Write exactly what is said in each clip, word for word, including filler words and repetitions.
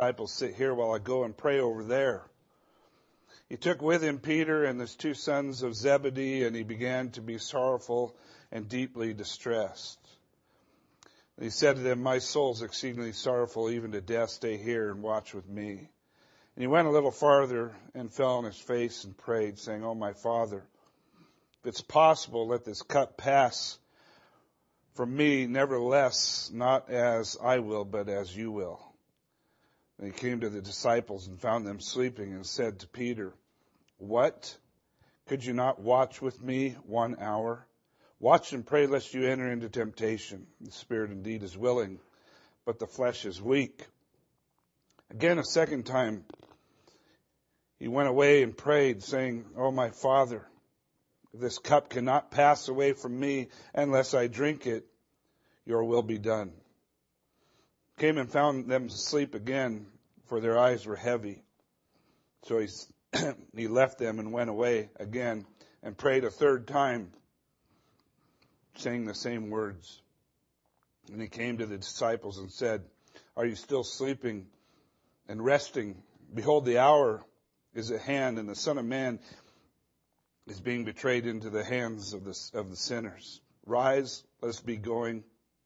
disciples, sit here while I go and pray over there. He took with him Peter and his two sons of Zebedee, and he began to be sorrowful and deeply distressed. And he said to them, my soul is exceedingly sorrowful, even to death. Stay here and watch with me. And he went a little farther and fell on his face and prayed, saying, Oh, my Father, if it's possible, let this cup pass from me. Nevertheless, not as I will, but as you will. And he came to the disciples and found them sleeping and said to Peter, What? Could you not watch with me one hour? Watch and pray lest you enter into temptation. The spirit indeed is willing, but the flesh is weak. Again, a second time, he went away and prayed, saying, Oh, my Father, if this cup cannot pass away from me unless I drink it, your will be done. Came and found them asleep again, for their eyes were heavy. So he, he left them and went away again and prayed a third time, saying the same words. And he came to the disciples and said, Are you still sleeping and resting? Behold, the hour is at hand, and the Son of Man is being betrayed into the hands of the, of the sinners. Rise, let us be going.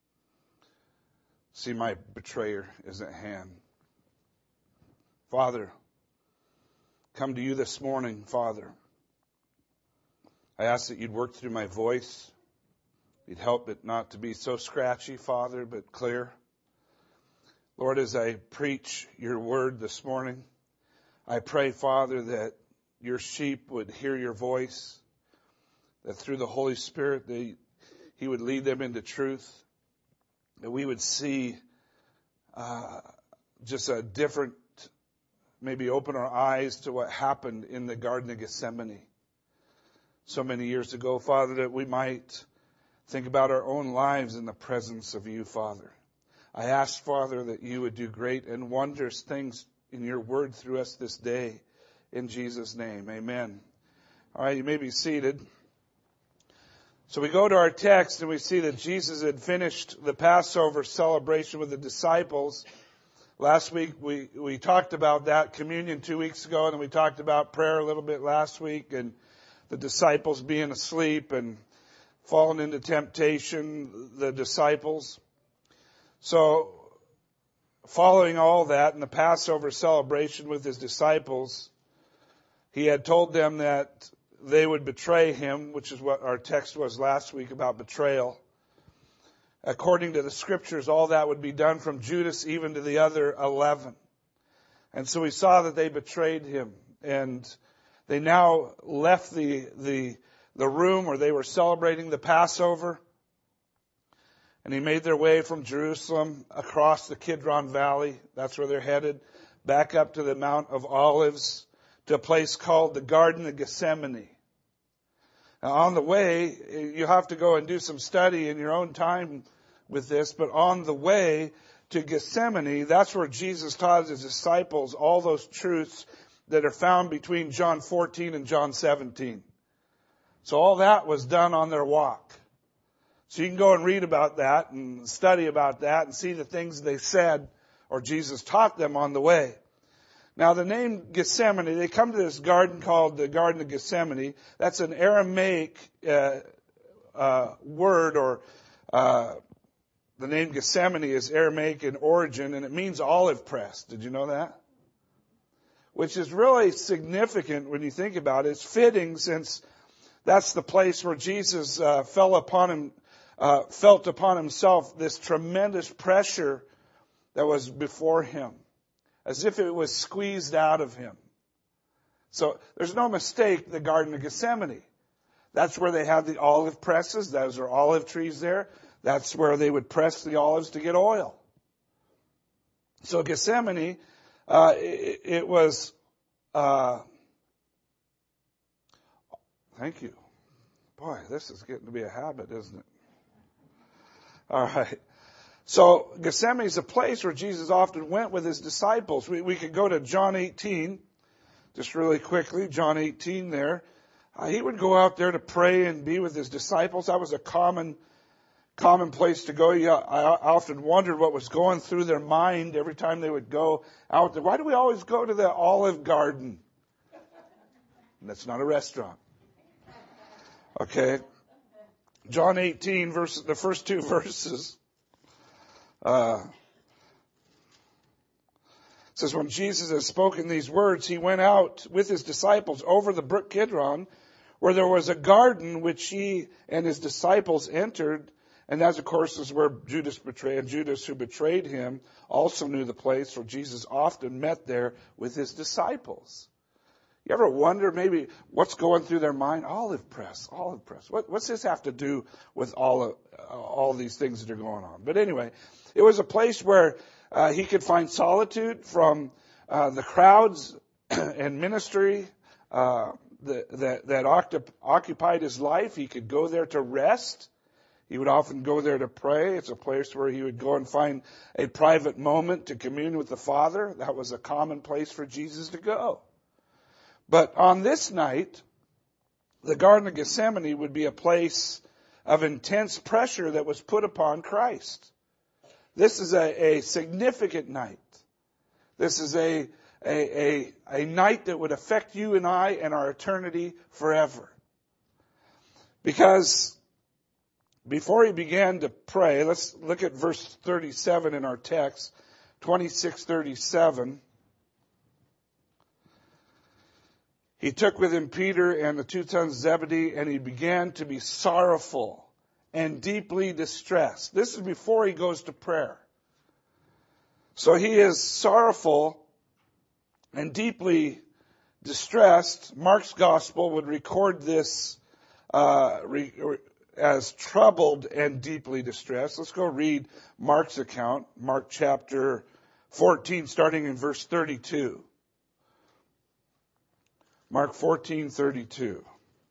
See, my betrayer is at hand. Father, come to you this morning, Father. I ask that you'd work through my voice. You'd help it not to be so scratchy, Father, but clear. Lord, as I preach your word this morning, I pray, Father, that your sheep would hear your voice, that through the Holy Spirit, they, he would lead them into truth, that we would see uh, just a different, maybe open our eyes to what happened in the Garden of Gethsemane so many years ago, Father, that we might think about our own lives in the presence of you, Father. I ask, Father, that you would do great and wondrous things in your word through us this day. In Jesus' name, amen. All right, you may be seated. So we go to our text and we see that Jesus had finished the Passover celebration with the disciples. Last week we, we talked about that communion two weeks ago, and we talked about prayer a little bit last week and the disciples being asleep and fallen into temptation, the disciples. So following all that in the Passover celebration with his disciples, he had told them that they would betray him, which is what our text was last week about betrayal. According to the scriptures, all that would be done from Judas even to the other eleven. And so we saw that they betrayed him, and they now left the, the, the room where they were celebrating the Passover. And he made their way from Jerusalem across the Kidron Valley. That's where they're headed. Back up to the Mount of Olives, to a place called the Garden of Gethsemane. Now, on the way, you have to go and do some study in your own time with this, but on the way to Gethsemane, that's where Jesus taught his disciples all those truths that are found between John fourteen and John seventeen. So all that was done on their walk. So you can go and read about that and study about that and see the things they said or Jesus taught them on the way. Now, the name Gethsemane, they come to this garden called the Garden of Gethsemane. That's an Aramaic uh, uh, word, or uh, the name Gethsemane is Aramaic in origin, and it means olive press. Did you know that? Which is really significant when you think about it. It's fitting, since that's the place where Jesus uh, fell upon him, uh, felt upon himself this tremendous pressure that was before him, as if it was squeezed out of him. So there's no mistake, the Garden of Gethsemane. That's where they had the olive presses. Those are olive trees there. That's where they would press the olives to get oil. So Gethsemane, uh, it, it was, uh, thank you. Boy, this is getting to be a habit, isn't it? All right. So Gethsemane is a place where Jesus often went with his disciples. We, we could go to John eighteen, just really quickly. John eighteen there. Uh, he would go out there to pray and be with his disciples. That was a common, common place to go. Yeah, I often wondered what was going through their mind every time they would go out there. Why do we always go to the Olive Garden? And that's not a restaurant. Okay. John eighteen, verse, the first two verses. Uh, it says, when Jesus had spoken these words, he went out with his disciples over the brook Kidron, where there was a garden which he and his disciples entered. And that, of course, is where Judas betrayed. And Judas, who betrayed him, also knew the place, for Jesus often met there with his disciples. You ever wonder maybe what's going through their mind? Olive press, olive press. What, what's this have to do with all of, uh, all these things that are going on? But anyway, it was a place where uh, he could find solitude from uh, the crowds and ministry uh, that, that, that occup- occupied his life. He could go there to rest. He would often go there to pray. It's a place where he would go and find a private moment to commune with the Father. That was a common place for Jesus to go. But on this night, the Garden of Gethsemane would be a place of intense pressure that was put upon Christ. This is a, a significant night. This is a, a, a, a night that would affect you and I and our eternity forever. Because before he began to pray, let's look at verse thirty-seven in our text, twenty-six thirty-seven. He took with him Peter and the two sons of Zebedee, and he began to be sorrowful and deeply distressed. This is before he goes to prayer. So he is sorrowful and deeply distressed. Mark's gospel would record this uh, re, as troubled and deeply distressed. Let's go read Mark's account, Mark chapter fourteen, starting in verse thirty-two. Mark fourteen thirty-two.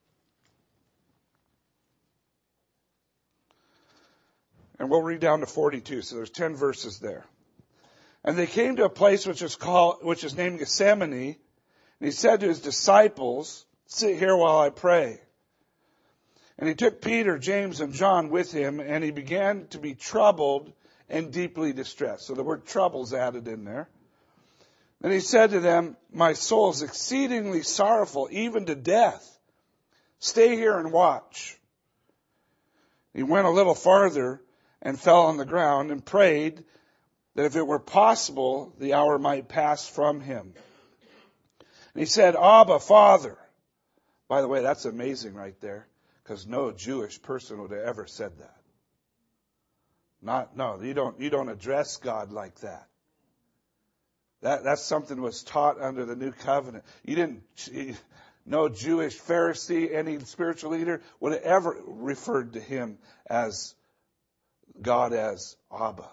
And we'll read down to forty-two, so there's ten verses there. And they came to a place which is called, which is named Gethsemane, and he said to his disciples, sit here while I pray. And he took Peter, James, and John with him, and he began to be troubled and deeply distressed. So the word trouble's added in there. Then he said to them, my soul is exceedingly sorrowful, even to death. Stay here and watch. He went a little farther and fell on the ground and prayed that if it were possible, the hour might pass from him. And he said, Abba, Father. By the way, that's amazing right there, because no Jewish person would have ever said that. Not, no, you don't, you don't address God like that. That, that's something that was taught under the new covenant. You didn't, no Jewish Pharisee, any spiritual leader would have ever referred to him as God as Abba.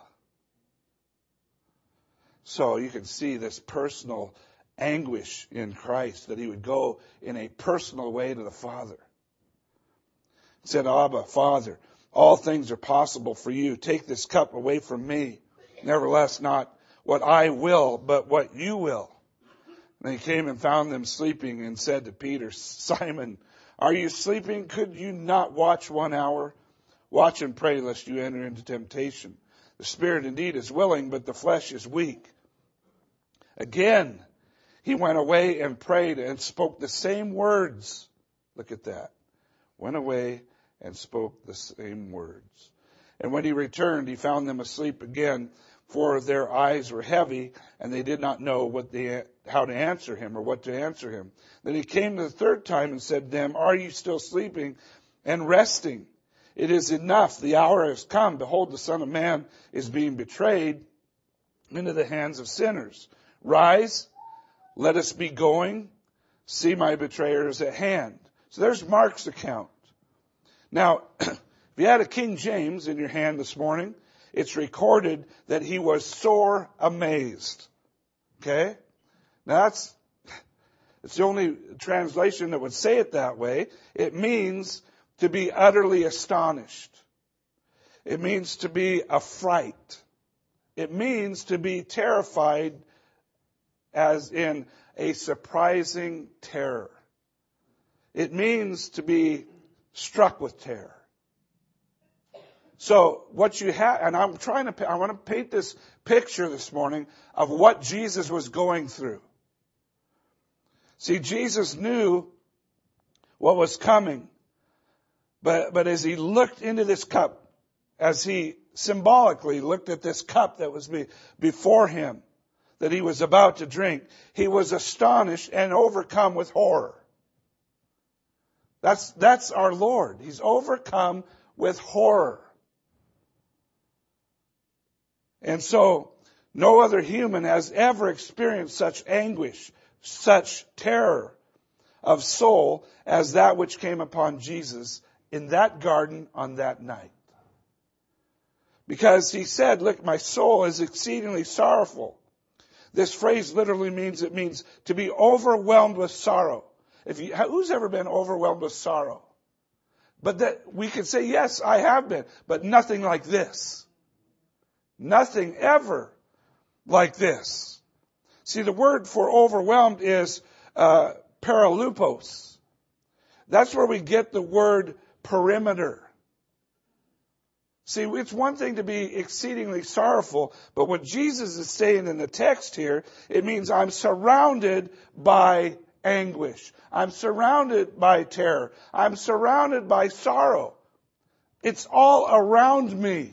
So you can see this personal anguish in Christ, that he would go in a personal way to the Father. He said, Abba, Father, all things are possible for you. Take this cup away from me. Nevertheless, not what I will, but what you will. And he came and found them sleeping and said to Peter, Simon, are you sleeping? Could you not watch one hour? Watch and pray lest you enter into temptation. The spirit indeed is willing, but the flesh is weak. Again, he went away and prayed and spoke the same words. Look at that. Went away and spoke the same words. And when he returned, he found them asleep again, for their eyes were heavy, and they did not know what they, how to answer him or what to answer him. Then he came the third time and said to them, are you still sleeping and resting? It is enough. The hour has come. Behold, the Son of Man is being betrayed into the hands of sinners. Rise, let us be going. See, my betrayer is at hand. So there's Mark's account. Now, if you had a King James in your hand this morning, it's recorded that he was sore amazed. Okay? Now that's, it's the only translation that would say it that way. It means to be utterly astonished. It means to be affright. It means to be terrified, as in a surprising terror. It means to be struck with terror. So what you have, and I'm trying to, I want to paint this picture this morning of what Jesus was going through. See, Jesus knew what was coming. But, but as he looked into this cup, as he symbolically looked at this cup that was be, before him, that he was about to drink, he was astonished and overcome with horror. That's, that's our Lord. He's overcome with horror. And so, no other human has ever experienced such anguish, such terror of soul as that which came upon Jesus in that garden on that night. Because he said, look, my soul is exceedingly sorrowful. This phrase literally means, it means to be overwhelmed with sorrow. If you, who's ever been overwhelmed with sorrow? But that we could say, yes, I have been, but nothing like this. Nothing ever like this. See, the word for overwhelmed is uh, paralupos. That's where we get the word perimeter. See, it's one thing to be exceedingly sorrowful, but what Jesus is saying in the text here, it means I'm surrounded by anguish. I'm surrounded by terror. I'm surrounded by sorrow. It's all around me.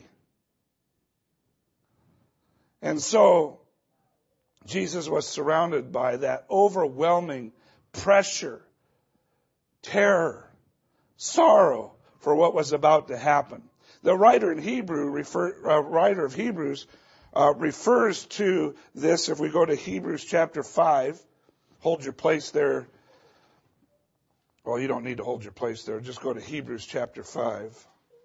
And so, Jesus was surrounded by that overwhelming pressure, terror, sorrow for what was about to happen. The writer in Hebrew, refer, uh, writer of Hebrews, uh, refers to this. If we go to Hebrews chapter five, hold your place there. Well, you don't need to hold your place there. Just go to Hebrews chapter five.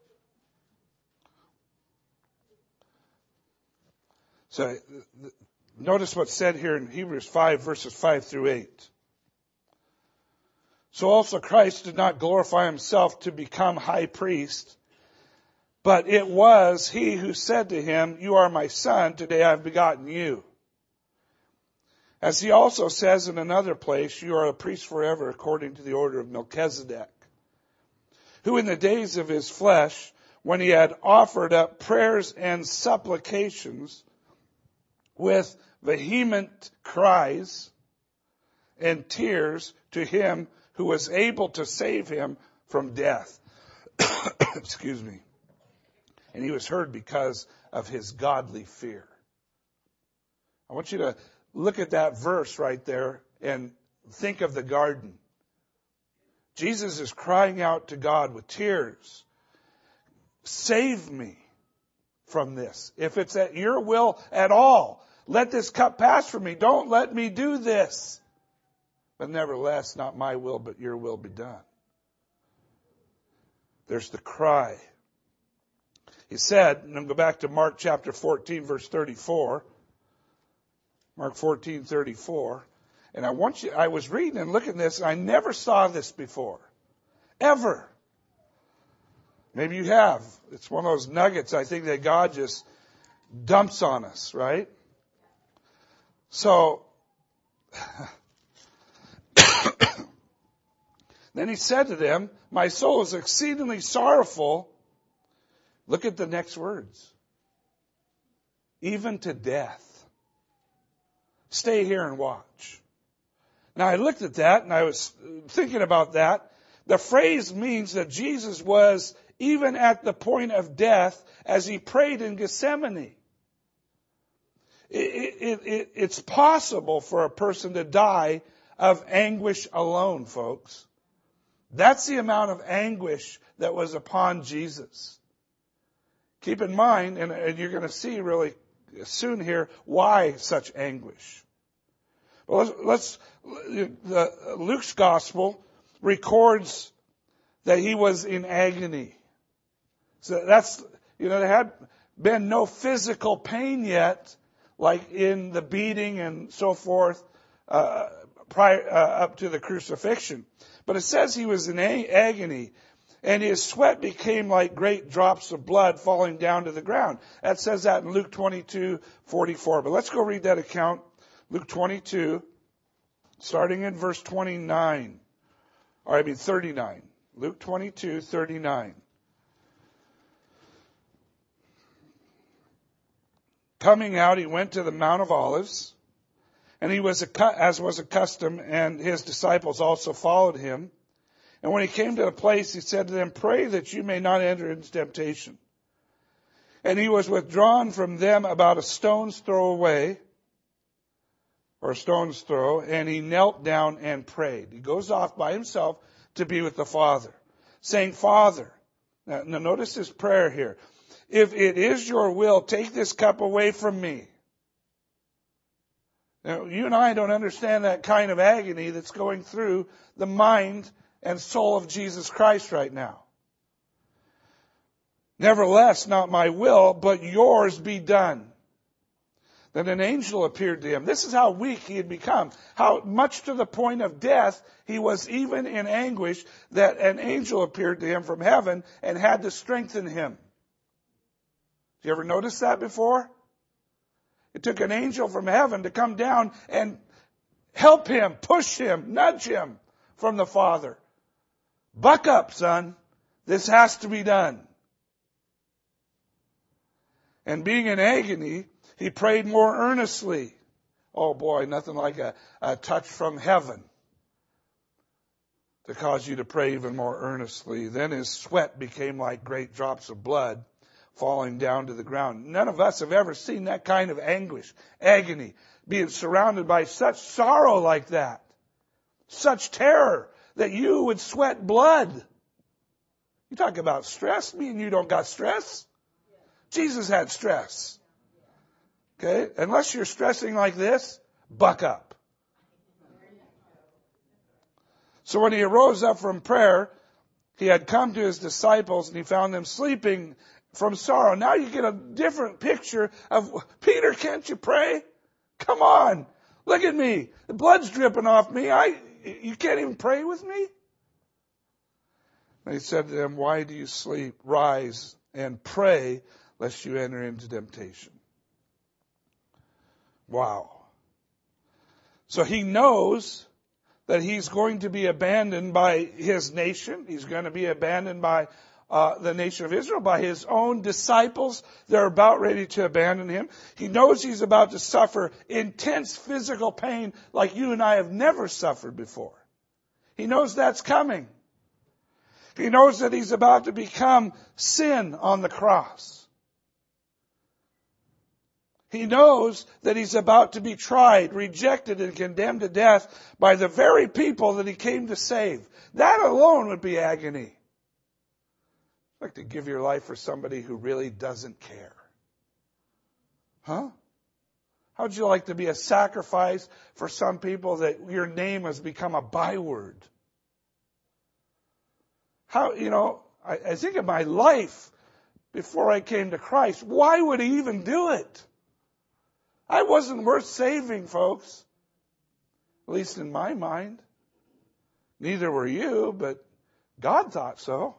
So, notice what's said here in Hebrews five, verses five through eight. So also Christ did not glorify himself to become high priest, but it was he who said to him, you are my son, today I have begotten you. As he also says in another place, you are a priest forever according to the order of Melchizedek, who in the days of his flesh, when he had offered up prayers and supplications with vehement cries and tears to him who was able to save him from death. Excuse me. And he was heard because of his godly fear. I want you to look at that verse right there and think of the garden. Jesus is crying out to God with tears. Save me from this. If it's at your will at all, let this cup pass from me. Don't let me do this. But nevertheless, not my will, but your will be done. There's the cry. He said, and I'll go back to Mark chapter fourteen, verse thirty-four. Mark fourteen, thirty-four. And I want you, I was reading and looking at this, and I never saw this before. Ever. Maybe you have. It's one of those nuggets I think that God just dumps on us, right? So, then he said to them, my soul is exceedingly sorrowful. Look at the next words. Even to death. Stay here and watch. Now I looked at that and I was thinking about that. The phrase means that Jesus was even at the point of death as he prayed in Gethsemane. It, it, it, it's possible for a person to die of anguish alone, folks. That's the amount of anguish that was upon Jesus. Keep in mind, and, and you're going to see really soon here, why such anguish. Well, let's, let's the, Luke's gospel records that he was in agony. So that's, you know, there had been no physical pain yet, like in the beating and so forth, uh, prior, uh, up to the crucifixion. But it says he was in a- agony, and his sweat became like great drops of blood falling down to the ground. That says that in Luke twenty-two forty-four. But let's go read that account. Luke twenty-two, starting in verse twenty-nine. Or I mean thirty-nine. Luke twenty-two thirty-nine. Coming out, he went to the Mount of Olives, and he was, as was accustomed, and his disciples also followed him. And when he came to the place, he said to them, "Pray that you may not enter into temptation." And he was withdrawn from them about a stone's throw away, or a stone's throw, and he knelt down and prayed. He goes off by himself to be with the Father, saying, "Father," now, now notice his prayer here, "if it is your will, take this cup away from me." Now, you and I don't understand that kind of agony that's going through the mind and soul of Jesus Christ right now. "Nevertheless, not my will, but yours be done." Then an angel appeared to him. This is how weak he had become. How much to the point of death he was even in anguish that an angel appeared to him from heaven and had to strengthen him. Did you ever notice that before? It took an angel from heaven to come down and help him, push him, nudge him from the Father. Buck up, son. This has to be done. And being in agony, he prayed more earnestly. Oh boy, nothing like a, a touch from heaven to cause you to pray even more earnestly. Then his sweat became like great drops of blood falling down to the ground. None of us have ever seen that kind of anguish, agony, being surrounded by such sorrow like that, such terror that you would sweat blood. You talk about stress, me and you don't got stress. Jesus had stress. Okay? Unless you're stressing like this, buck up. So when he arose up from prayer, he had come to his disciples and he found them sleeping from sorrow. Now you get a different picture of, "Peter, can't you pray? Come on. Look at me. The blood's dripping off me. I, you can't even pray with me?" And he said to them, "Why do you sleep? Rise and pray lest you enter into temptation." Wow. So he knows that he's going to be abandoned by his nation. He's going to be abandoned by uh, the nation of Israel, by his own disciples. They're about ready to abandon him. He knows he's about to suffer intense physical pain like you and I have never suffered before. He knows that's coming. He knows that he's about to become sin on the cross. He knows that he's about to be tried, rejected, and condemned to death by the very people that he came to save. That alone would be agony. I'd like to give your life for somebody who really doesn't care. Huh? How'd you like to be a sacrifice for some people that your name has become a byword? How, you know, I, I think of my life before I came to Christ. Why would he even do it? I wasn't worth saving, folks. At least in my mind. Neither were you, but God thought so.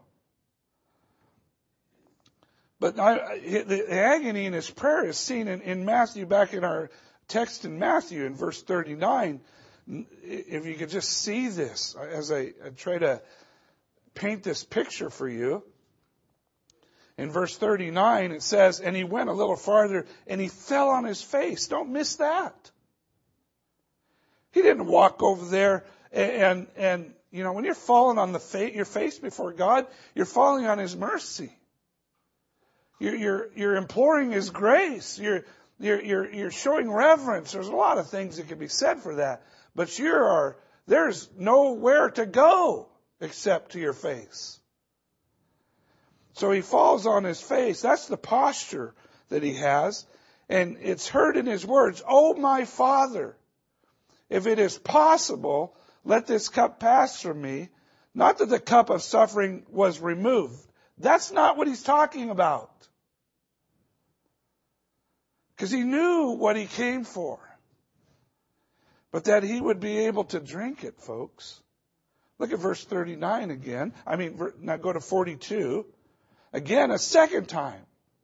But I, the agony in his prayer is seen in, in Matthew, back in our text in Matthew in verse thirty-nine. If you could just see this as I, I try to paint this picture for you. In verse thirty-nine, it says, "And he went a little farther and he fell on his face." Don't miss that. He didn't walk over there and, and, and you know, when you're falling on the fa- your face before God, you're falling on his mercy. You're, you're, you're imploring his grace. You're, you're, you're, you're showing reverence. There's a lot of things that can be said for that. But you are, there's nowhere to go except to your face. So he falls on his face. That's the posture that he has. And it's heard in his words, "Oh, my Father, if it is possible, let this cup pass from me." Not that the cup of suffering was removed. That's not what he's talking about. Because he knew what he came for. But that he would be able to drink it, folks. Look at verse thirty-nine again. I mean, now go to forty-two. Again, a second time.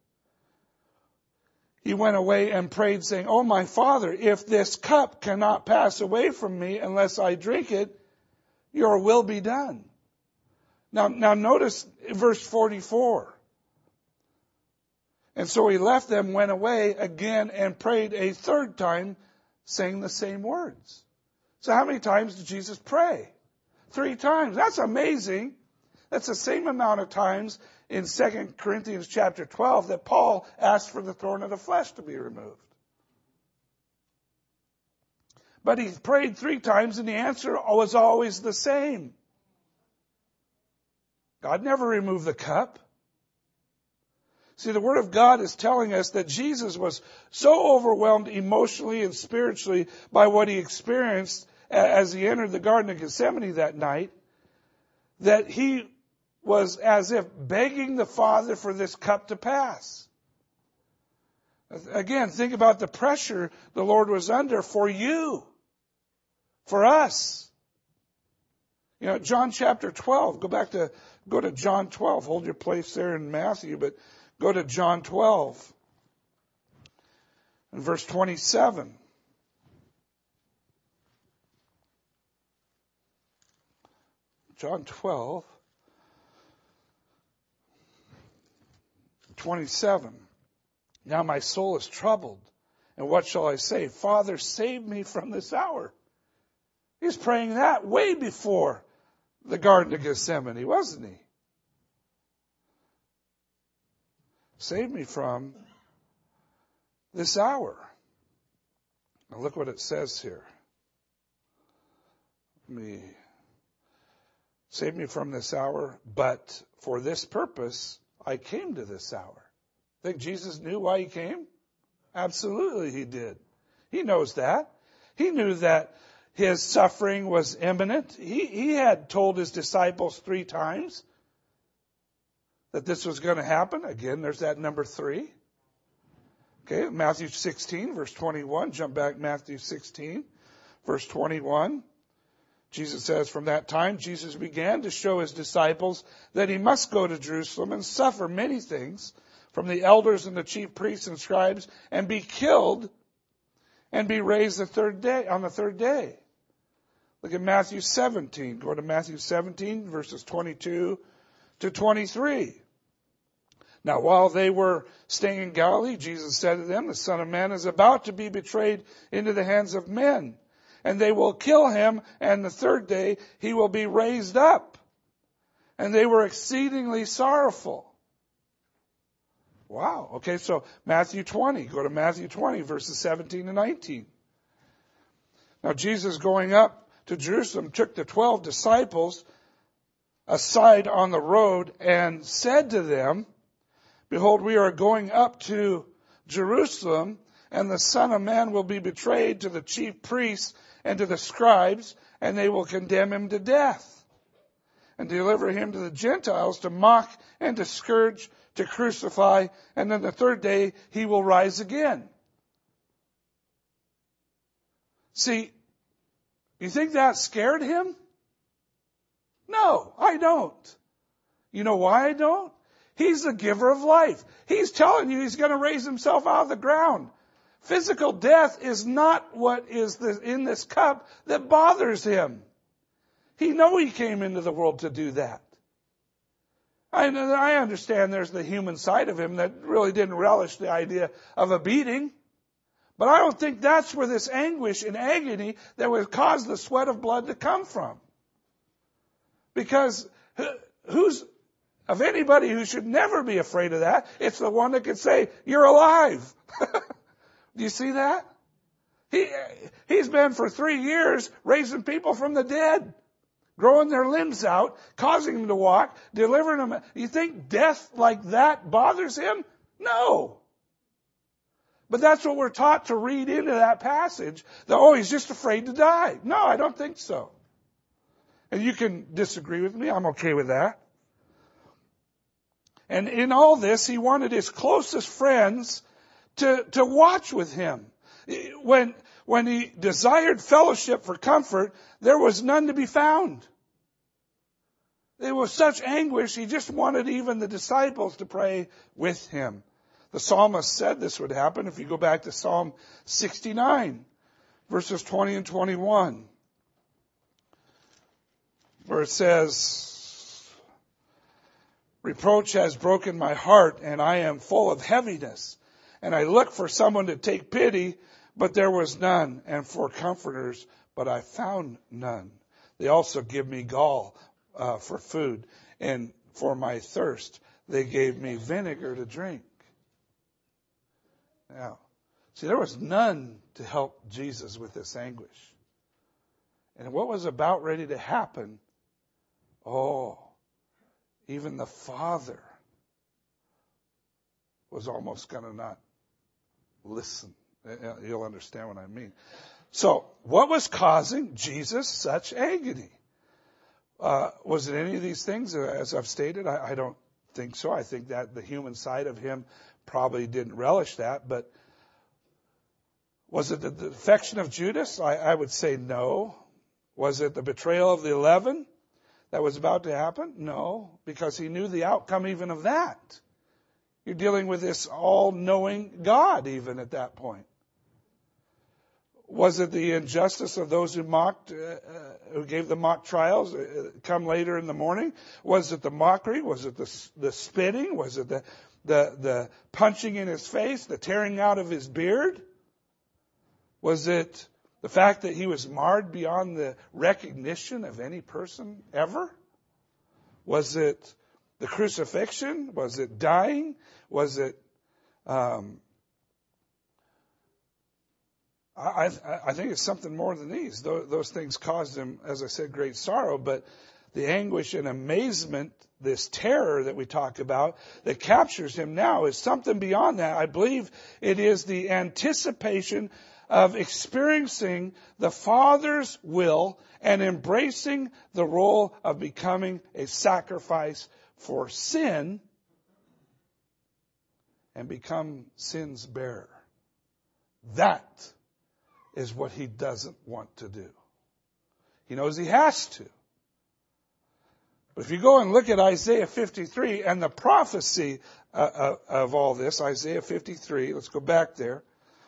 He went away and prayed, saying, "Oh, my Father, if this cup cannot pass away from me unless I drink it, your will be done." Now, now notice verse forty-four. And so he left them, went away again, and prayed a third time, saying the same words. So how many times did Jesus pray? Three times. That's amazing. That's the same amount of times in Second Corinthians chapter twelve that Paul asked for the thorn of the flesh to be removed. But he prayed three times and the answer was always the same. God never removed the cup. See, the Word of God is telling us that Jesus was so overwhelmed emotionally and spiritually by what he experienced as he entered the Garden of Gethsemane that night, that he was as if begging the Father for this cup to pass. Again, think about the pressure the Lord was under for you, for us. You know, John chapter twelve, go back to, go to John twelve, hold your place there in Matthew, but go to John twelve and verse twenty-seven. John twelve, twenty-seven. Now my soul is troubled, and what shall I say? Father, save me from this hour. He's praying that way before the Garden of Gethsemane, wasn't he? Save me from this hour. Now look what it says here. Let me save me from this hour, but for this purpose I came to this hour. Think Jesus knew why he came? Absolutely he did. He knows that. He knew that his suffering was imminent. He, he had told his disciples three times that this was going to happen. Again, there's that number three. Okay, Matthew sixteen, verse twenty-one. Jump back, Matthew sixteen, verse twenty-one. Jesus says, from that time, Jesus began to show his disciples that he must go to Jerusalem and suffer many things from the elders and the chief priests and scribes and be killed and be raised the third day, on the third day. Look at Matthew seventeen. Go to Matthew seventeen, verses twenty-two to twenty-three. Now, while they were staying in Galilee, Jesus said to them, the Son of Man is about to be betrayed into the hands of men, and they will kill him, and the third day he will be raised up. And they were exceedingly sorrowful. Wow. Okay, so Matthew twenty. Go to Matthew twenty, verses seventeen and nineteen. Now, Jesus going up to Jerusalem took the twelve disciples aside on the road and said to them, behold, we are going up to Jerusalem, and the Son of Man will be betrayed to the chief priests and to the scribes, and they will condemn him to death and deliver him to the Gentiles to mock and to scourge, to crucify, and then the third day he will rise again. See, you think that scared him? No, I don't. You know why I don't? He's the giver of life. He's telling you he's going to raise himself out of the ground. Physical death is not what is the, in this cup that bothers him. He knows he came into the world to do that. I, I understand there's the human side of him that really didn't relish the idea of a beating. But I don't think that's where this anguish and agony that would cause the sweat of blood to come from. Because who's, of anybody who should never be afraid of that, it's the one that could say, you're alive. Do you see that? He, he's been for three years raising people from the dead, growing their limbs out, causing them to walk, delivering them. You think death like that bothers him? No. But that's what we're taught to read into that passage. That, oh, he's just afraid to die. No, I don't think so. And you can disagree with me. I'm okay with that. And in all this, he wanted his closest friends to, to watch with him. When, when he desired fellowship for comfort, there was none to be found. There was such anguish, he just wanted even the disciples to pray with him. The psalmist said this would happen if you go back to Psalm sixty-nine, verses twenty and twenty-one, where it says, Reproach has broken my heart, and I am full of heaviness. And I looked for someone to take pity, but there was none, and for comforters, but I found none. They also give me gall uh, for food, and for my thirst they gave me vinegar to drink. Now, see, there was none to help Jesus with this anguish. And what was about ready to happen, oh, even the Father was almost going to not listen. You'll understand what I mean. So, what was causing Jesus such agony? Uh, was it any of these things? As I've stated, I, I don't think so. I think that the human side of him probably didn't relish that. But was it the defection of Judas? I, I would say no. Was it the betrayal of the eleven that was about to happen? No, because he knew the outcome even of that. You're dealing with this all-knowing God even at that point. Was it the injustice of those who mocked, uh, uh, who gave the mock trials uh, come later in the morning? Was it the mockery? Was it the, the spitting? Was it the, the, the punching in his face, the tearing out of his beard? Was it the fact that he was marred beyond the recognition of any person ever? Was it the crucifixion? Was it dying? Was it... Um, I, I think it's something more than these. Those, those things caused him, as I said, great sorrow. But the anguish and amazement, this terror that we talk about, that captures him now is something beyond that. I believe it is the anticipation of experiencing the Father's will and embracing the role of becoming a sacrifice for sin and become sin's bearer. That is what he doesn't want to do. He knows he has to. But if you go and look at Isaiah fifty-three and the prophecy uh, of all this, Isaiah fifty-three, let's go back there.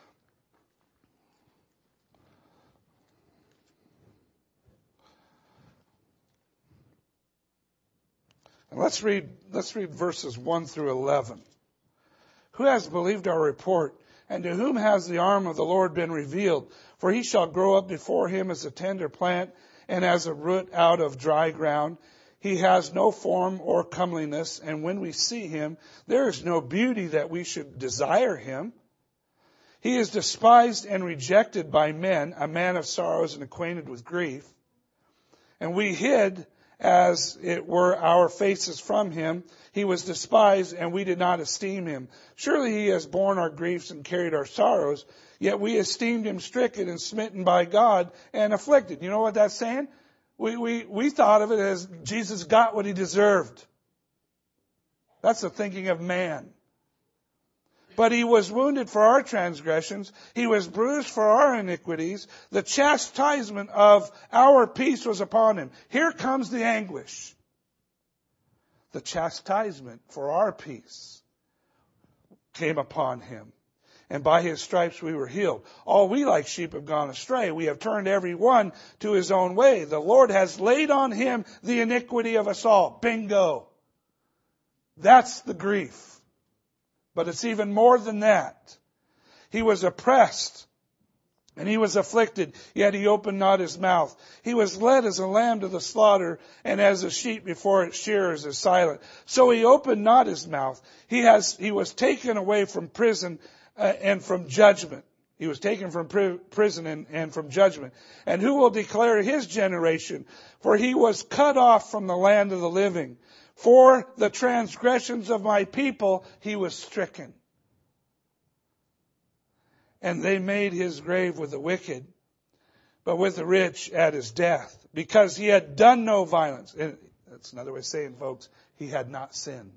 And let's read, let's read verses one through eleven. Who has believed our report? And to whom has the arm of the Lord been revealed? For he shall grow up before him as a tender plant and as a root out of dry ground. He has no form or comeliness, and when we see him, there is no beauty that we should desire him. He is despised and rejected by men, a man of sorrows and acquainted with grief. And we hid, as it were, our faces from him. He was despised, and we did not esteem him. Surely he has borne our griefs and carried our sorrows, yet we esteemed him stricken and smitten by God and afflicted. You know what that's saying? We, we, we thought of it as Jesus got what he deserved. That's the thinking of man. But he was wounded for our transgressions. He was bruised for our iniquities. The chastisement of our peace was upon him. Here comes the anguish. The chastisement for our peace came upon him. And by his stripes we were healed. All we like sheep have gone astray. We have turned every one to his own way. The Lord has laid on him the iniquity of us all. Bingo. That's the grief. But it's even more than that. He was oppressed and he was afflicted, yet he opened not his mouth. He was led as a lamb to the slaughter, and as a sheep before its shearers is silent. So he opened not his mouth. He has, he was taken away from prison uh, and from judgment. He was taken from pri- prison and, and from judgment. And who will declare his generation? For he was cut off from the land of the living. For the transgressions of my people he was stricken. And they made his grave with the wicked, but with the rich at his death, because he had done no violence. And that's another way of saying, folks, he had not sinned.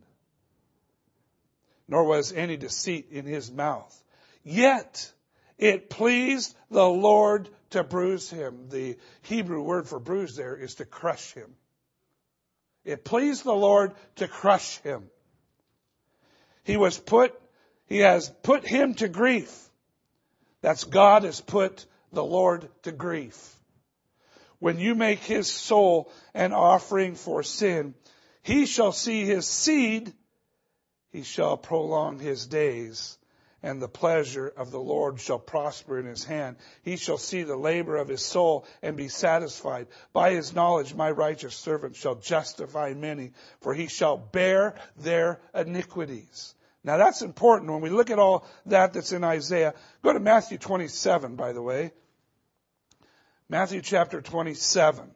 Nor was any deceit in his mouth. Yet it pleased the Lord to bruise him. The Hebrew word for bruise there is to crush him. It pleased the Lord to crush him. He was put, he has put him to grief. That's God has put the Lord to grief. When you make his soul an offering for sin, He shall see his seed. He shall prolong his days, and the pleasure of the Lord shall prosper in his hand. He shall see the labor of his soul and be satisfied. By his knowledge my righteous servant shall justify many, for he shall bear their iniquities. Now that's important when we look at all that that's in Isaiah. Go to Matthew twenty-seven, by the way. Matthew chapter twenty-seven.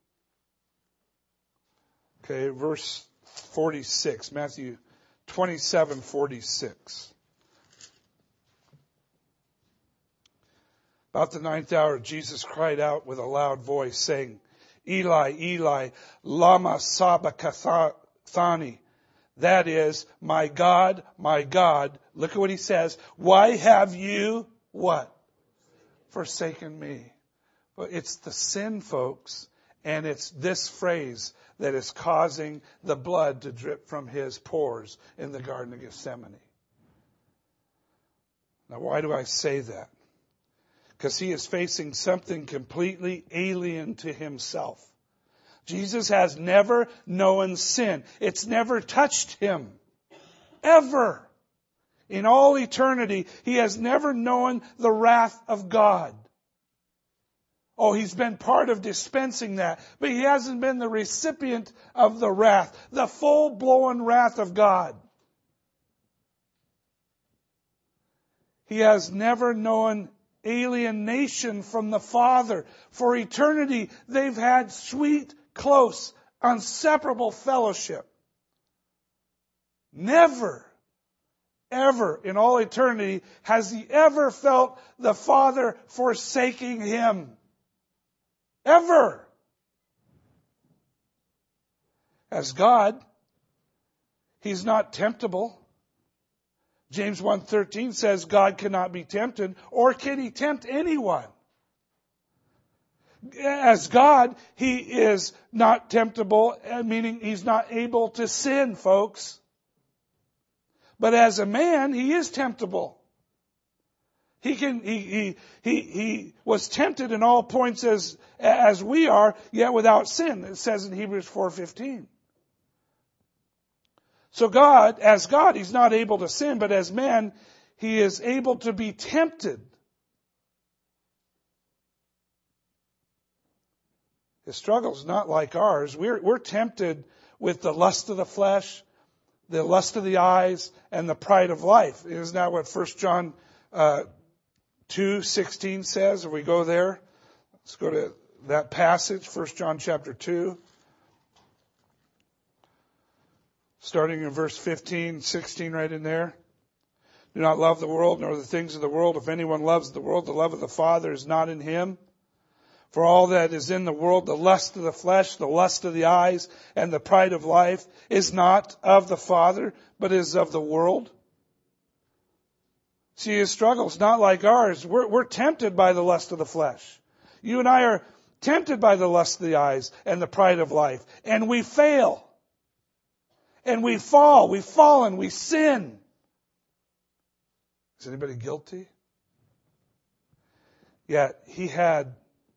Okay, verse forty-six. Matthew twenty-seven, forty-six. About the ninth hour, Jesus cried out with a loud voice, saying, Eli, Eli, lama sabachthani. That is, my God, my God. Look at what he says. Why have you, what? Forsaken me. Well, it's the sin, folks, and it's this phrase that is causing the blood to drip from his pores in the Garden of Gethsemane. Now, why do I say that? Because he is facing something completely alien to himself. Jesus has never known sin. It's never touched him. Ever. In all eternity, he has never known the wrath of God. Oh, he's been part of dispensing that, but he hasn't been the recipient of the wrath, the full-blown wrath of God. He has never known alienation from the Father. For eternity, they've had sweet, close, inseparable fellowship. Never, ever in all eternity has he ever felt the Father forsaking him. Ever. As God, he's not temptable. James one thirteen says God cannot be tempted, or can he tempt anyone? As God, he is not temptable, meaning he's not able to sin, folks. But as a man, he is temptable. He can, he, he, he, he was tempted in all points as, as we are, yet without sin. It says in Hebrews four fifteen. So God, as God, he's not able to sin, but as man, he is able to be tempted. His struggle is not like ours. We're, we're tempted with the lust of the flesh, the lust of the eyes, and the pride of life. Isn't that what First John uh, two sixteen says? If we go there, let's go to that passage, First John chapter two. Starting in verse fifteen, sixteen, right in there. Do not love the world, nor the things of the world. If anyone loves the world, the love of the Father is not in him. For all that is in the world, the lust of the flesh, the lust of the eyes, and the pride of life, is not of the Father, but is of the world. See, his struggle is not like ours. We're, we're tempted by the lust of the flesh. You and I are tempted by the lust of the eyes and the pride of life. And we fail. And we fall. We've fallen. We sin. Is anybody guilty? Yet he had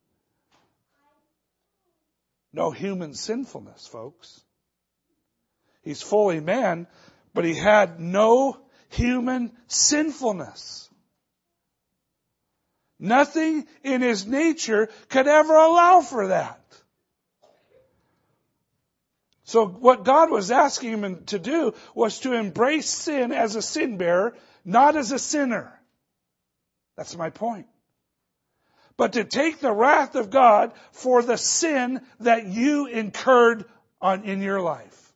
no human sinfulness, folks. He's fully man, but he had no human sinfulness. Nothing in his nature could ever allow for that. So what God was asking him to do was to embrace sin as a sin bearer, not as a sinner. That's my point. But to take the wrath of God for the sin that you incurred on in your life.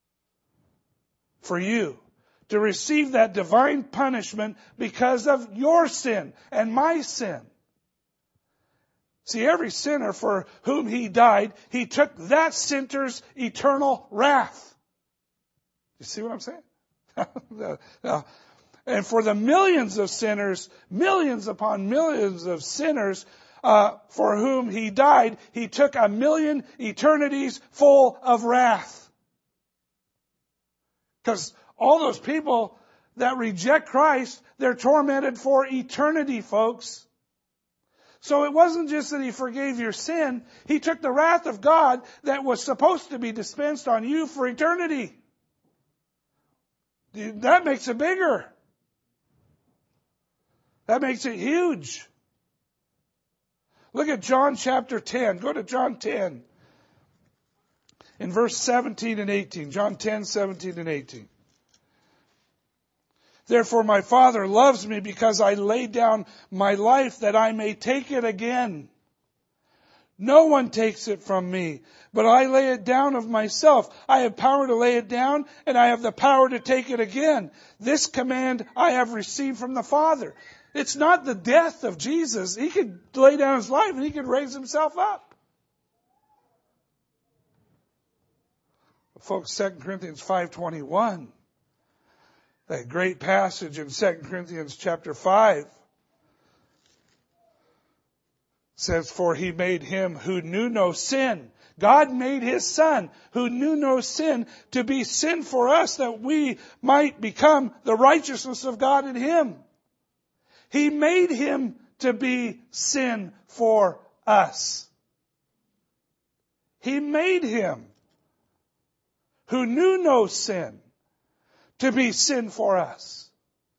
For you. To receive that divine punishment because of your sin and my sin. See, every sinner for whom he died, he took that sinner's eternal wrath. You see what I'm saying? And for the millions of sinners, millions upon millions of sinners uh, for whom he died, he took a million eternities full of wrath. Because all those people that reject Christ, they're tormented for eternity, folks. So it wasn't just that He forgave your sin. He took the wrath of God that was supposed to be dispensed on you for eternity. That makes it bigger. That makes it huge. Look at John chapter ten. Go to John ten. In verse seventeen and eighteen. John ten, seventeen and eighteen. Therefore my Father loves me because I laid down my life that I may take it again. No one takes it from me, but I lay it down of myself. I have power to lay it down, and I have the power to take it again. This command I have received from the Father. It's not the death of Jesus. He could lay down His life and He could raise Himself up. Folks, Second Corinthians five twenty-one. That great passage in Second Corinthians chapter five. Says, for He made Him who knew no sin. God made His Son, who knew no sin, to be sin for us, that we might become the righteousness of God in Him. He made Him to be sin for us. He made Him, who knew no sin, to be sin for us.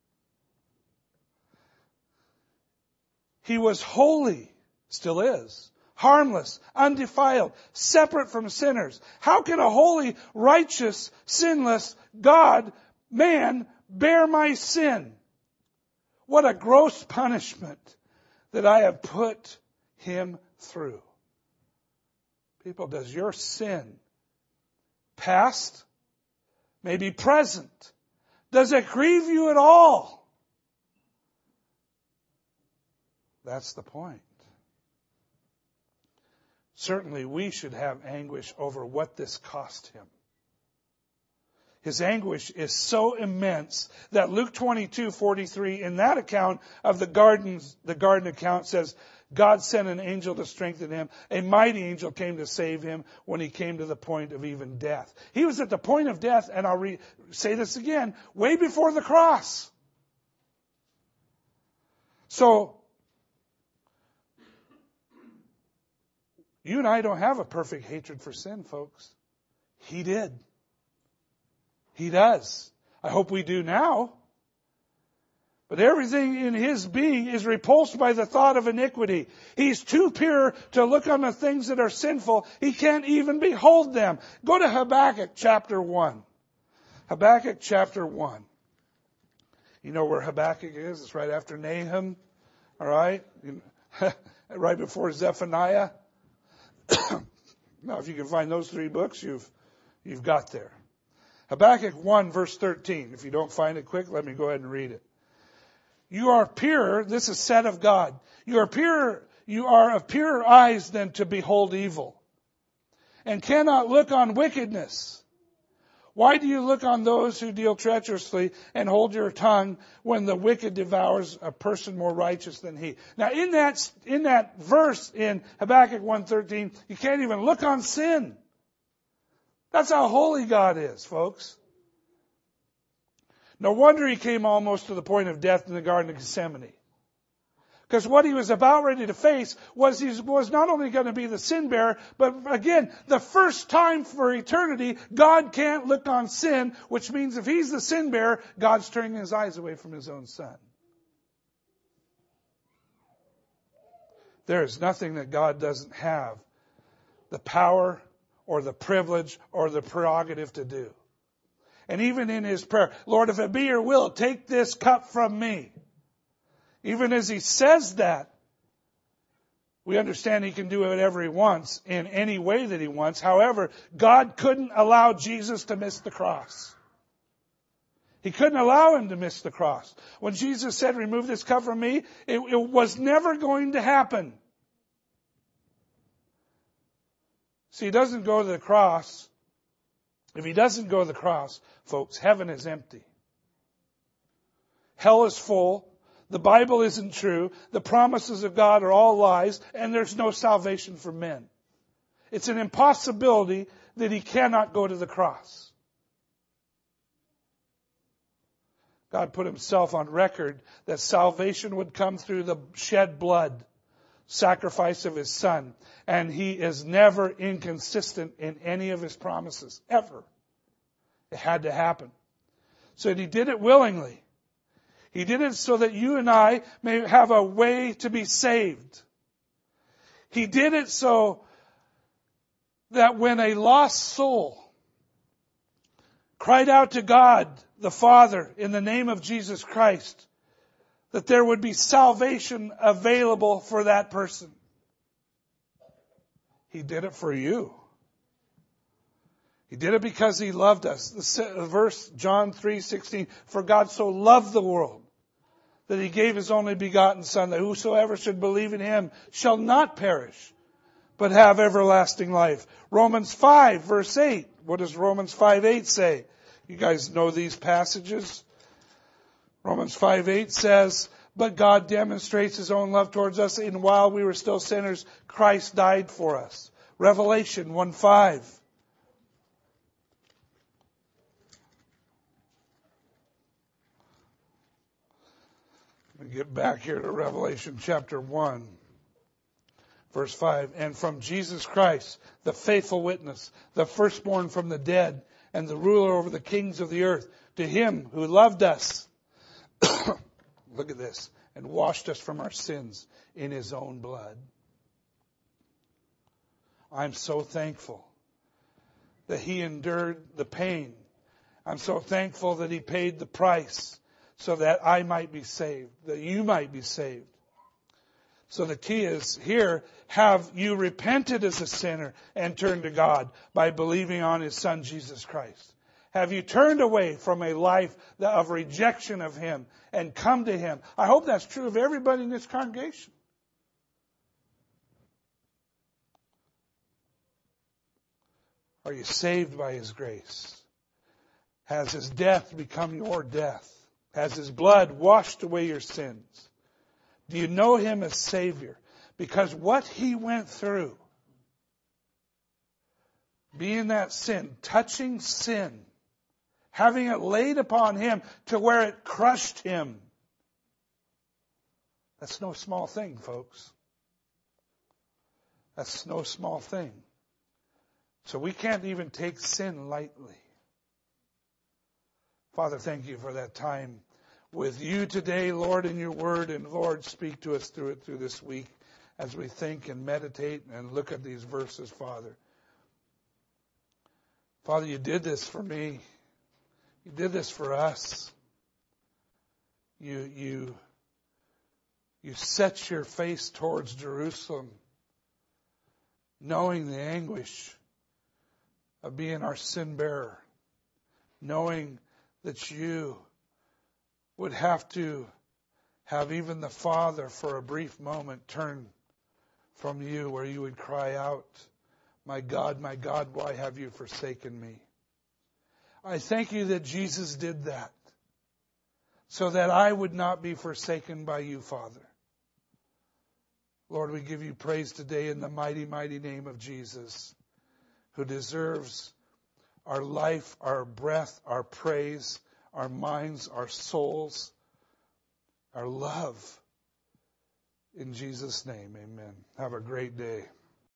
He was holy. Still is. Harmless, undefiled, separate from sinners. How can a holy, righteous, sinless God, man, bear my sin? What a gross punishment that I have put Him through. People, does your sin, past, maybe present, does it grieve you at all? That's the point. Certainly we should have anguish over what this cost Him. His anguish is so immense that Luke twenty-two forty-three, in that account of the gardens, the garden account says, God sent an angel to strengthen Him. A mighty angel came to save Him when He came to the point of even death. He was at the point of death, and I'll re- say this again, way before the cross. So, you and I don't have a perfect hatred for sin, folks. He did. He does. I hope we do now. But everything in His being is repulsed by the thought of iniquity. He's too pure to look on the things that are sinful. He can't even behold them. Go to Habakkuk chapter one. Habakkuk chapter one. You know where Habakkuk is? It's right after Nahum. All right? Right before Zephaniah. Now, if you can find those three books, you've you've got there. Habakkuk one, verse thirteen. If you don't find it quick, let me go ahead and read it. You are pure, this is said of God. You are pure, you are of purer eyes than to behold evil, and cannot look on wickedness. Why do you look on those who deal treacherously and hold your tongue when the wicked devours a person more righteous than he? Now in that, in that verse in Habakkuk one thirteen, you can't even look on sin. That's how holy God is, folks. No wonder He came almost to the point of death in the Garden of Gethsemane. Because what He was about ready to face was He was not only going to be the sin bearer, but again, the first time for eternity, God can't look on sin, which means if He's the sin bearer, God's turning His eyes away from His own Son. There is nothing that God doesn't have the power or the privilege or the prerogative to do. And even in His prayer, Lord, if it be Your will, take this cup from me. Even as He says that, we understand He can do whatever He wants in any way that He wants. However, God couldn't allow Jesus to miss the cross. He couldn't allow Him to miss the cross. When Jesus said, remove this cup from me, it, it was never going to happen. See, He doesn't go to the cross. If He doesn't go to the cross, folks, heaven is empty. Hell is full. The Bible isn't true. The promises of God are all lies, and there's no salvation for men. It's an impossibility that He cannot go to the cross. God put Himself on record that salvation would come through the shed blood, sacrifice of His Son. And He is never inconsistent in any of His promises, ever. It had to happen. So He did it willingly. He did it so that you and I may have a way to be saved. He did it so that when a lost soul cried out to God, the Father, in the name of Jesus Christ, that there would be salvation available for that person. He did it for you. He did it because He loved us. The verse, John three sixteen, for God so loved the world that He gave His only begotten Son, that whosoever should believe in Him shall not perish, but have everlasting life. Romans five, verse eight. What does Romans five eight say? You guys know these passages? Romans five eight says, but God demonstrates His own love towards us, and while we were still sinners, Christ died for us. Revelation one five. Let me get back here to Revelation chapter one, verse five. And from Jesus Christ, the faithful witness, the firstborn from the dead, and the ruler over the kings of the earth, to Him who loved us, look at this, and washed us from our sins in His own blood. I'm so thankful that He endured the pain. I'm so thankful that He paid the price so that I might be saved, that you might be saved. So the key is here, have you repented as a sinner and turned to God by believing on His Son, Jesus Christ? Have you turned away from a life of rejection of Him and come to Him? I hope that's true of everybody in this congregation. Are you saved by His grace? Has His death become your death? Has His blood washed away your sins? Do you know Him as Savior? Because what He went through, being that sin, touching sin, having it laid upon Him to where it crushed Him, that's no small thing, folks. That's no small thing. So we can't even take sin lightly. Father, thank You for that time with You today, Lord, in Your Word. And Lord, speak to us through it through this week as we think and meditate and look at these verses, Father. Father, You did this for me. You did this for us. You, you, you set Your face towards Jerusalem, knowing the anguish of being our sin bearer, knowing that You would have to have even the Father for a brief moment turn from You, where You would cry out, my God, my God, why have You forsaken me? I thank You that Jesus did that so that I would not be forsaken by You, Father. Lord, we give You praise today in the mighty, mighty name of Jesus, who deserves our life, our breath, our praise, our minds, our souls, our love. In Jesus' name, amen. Have a great day.